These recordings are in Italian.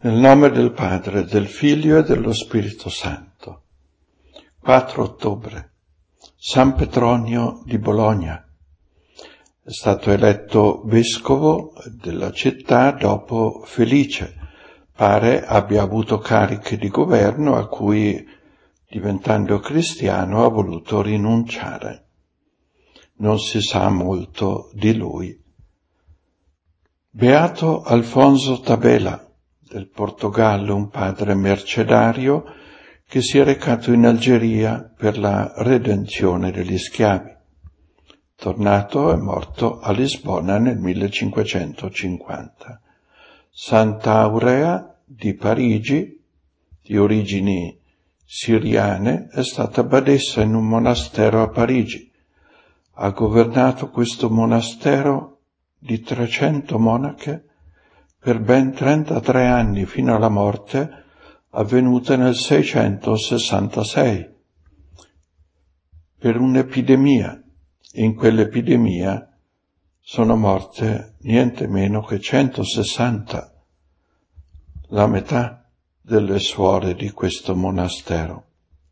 Nel nome del Padre, del Figlio e dello Spirito Santo. 4 ottobre. San Petronio di Bologna. È stato eletto vescovo della città dopo Felice. Pare abbia avuto cariche di governo a cui, diventando cristiano, ha voluto rinunciare. Non si sa molto di lui. Beato Alfonso Tabela, del Portogallo, un padre mercenario che si è recato in Algeria per la redenzione degli schiavi. Tornato è morto a Lisbona nel 1550. Santa Aurea di Parigi, di origini siriane, è stata badessa in un monastero a Parigi. Ha governato questo monastero di 300 monache per ben 33 anni fino alla morte avvenuta nel 666 per un'epidemia, e in quell'epidemia sono morte niente meno che 160, la metà delle suore di questo monastero.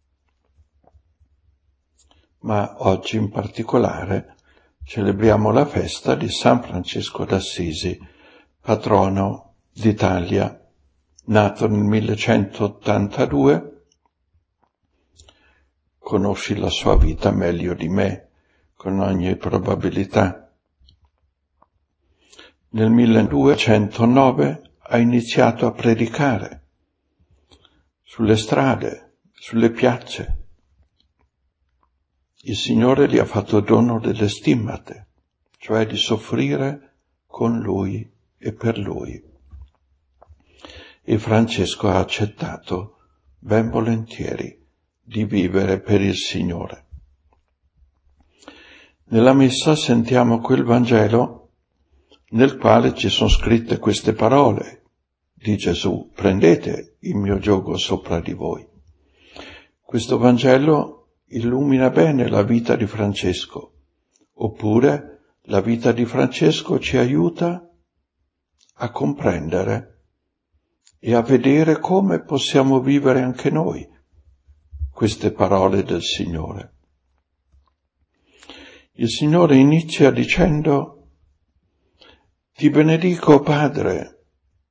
Ma oggi in particolare celebriamo la festa di San Francesco d'Assisi, patrono d'Italia, nato nel 1182. Conosci la sua vita meglio di me, con ogni probabilità. Nel 1209 ha iniziato a predicare sulle strade, sulle piazze. Il Signore gli ha fatto dono delle stimmate, cioè di soffrire con Lui e per Lui. E Francesco ha accettato ben volentieri di vivere per il Signore. Nella messa sentiamo quel Vangelo nel quale ci sono scritte queste parole di Gesù: prendete il mio giogo sopra di voi. Questo Vangelo illumina bene la vita di Francesco, oppure la vita di Francesco ci aiuta a comprendere e a vedere come possiamo vivere anche noi queste parole del Signore. Il Signore inizia dicendo: ti benedico Padre,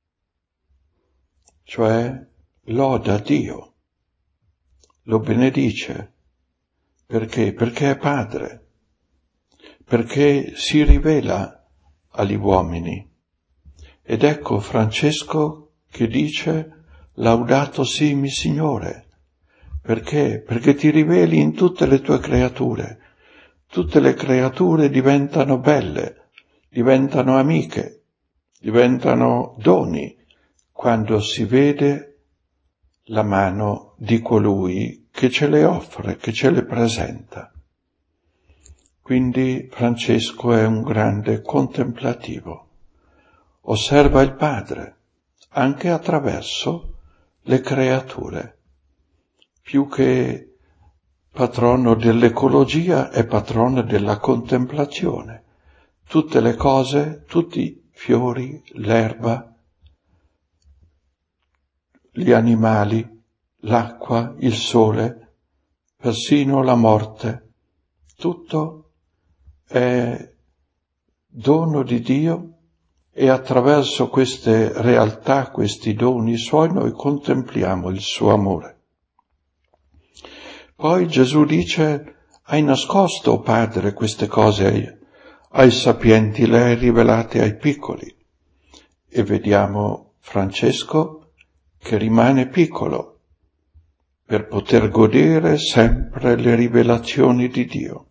cioè loda Dio, lo benedice. Perché? Perché è Padre, perché si rivela agli uomini. Ed ecco Francesco che dice: laudato sii mi Signore. Perché? Perché ti riveli in tutte le tue creature. Tutte le creature diventano belle, diventano amiche, diventano doni, quando si vede la mano di colui che ce le offre, che ce le presenta. Quindi Francesco è un grande contemplativo. Osserva il Padre, anche attraverso le creature. Più che patrono dell'ecologia è patrono della contemplazione. Tutte le cose, tutti i fiori, l'erba, gli animali, l'acqua, il sole, persino la morte, tutto è dono di Dio, e attraverso queste realtà, questi doni suoi, noi contempliamo il suo amore. Poi Gesù dice: hai nascosto, Padre, queste cose ai sapienti, le hai rivelate ai piccoli. E vediamo Francesco che rimane piccolo per poter godere sempre le rivelazioni di Dio.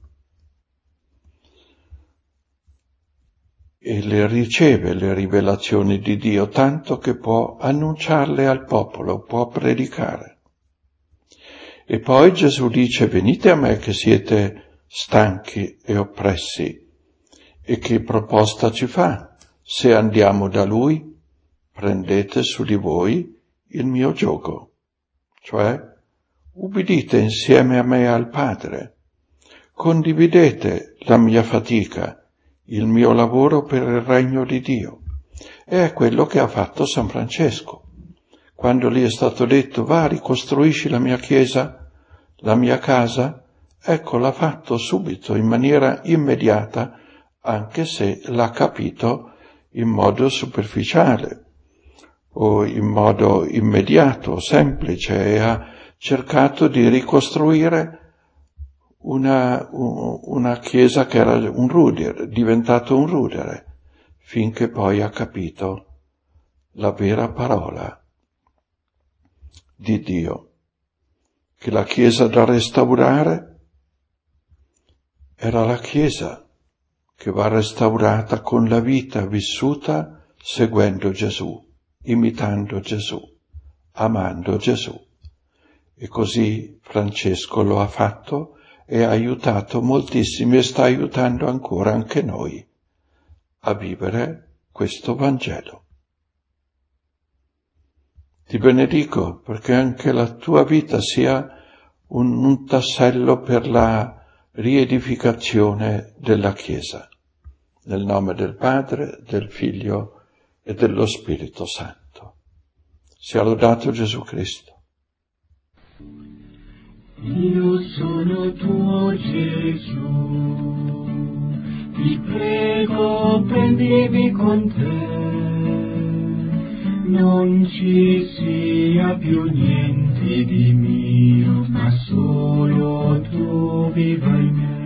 E le riceve le rivelazioni di Dio, tanto che può annunciarle al popolo, può predicare. E poi Gesù dice: venite a me che siete stanchi e oppressi. E che proposta ci fa? Se andiamo da Lui, prendete su di voi il mio giogo, cioè ubbidite insieme a me al Padre, condividete la mia fatica, il mio lavoro per il regno di Dio. E è quello che ha fatto San Francesco. quando gli è stato detto va, ricostruisci la mia chiesa, la mia casa, ecco, l'ha fatto subito, in maniera immediata, anche se l'ha capito in modo superficiale o in modo immediato, semplice, e ha cercato di ricostruire una chiesa che era un rudere, diventato un rudere, finché poi ha capito la vera parola di Dio, che la chiesa da restaurare era la chiesa che va restaurata con la vita vissuta seguendo Gesù, imitando Gesù, amando Gesù. E così Francesco lo ha fatto e ha aiutato moltissimi e sta aiutando ancora anche noi a vivere questo Vangelo. Ti benedico perché anche la tua vita sia un tassello per la riedificazione della Chiesa, nel nome del Padre, del Figlio e dello Spirito Santo. Sia lodato Gesù Cristo. Io sono tuo Gesù, ti prego prendimi con te, non ci sia più niente di mio, ma solo tu viva in me.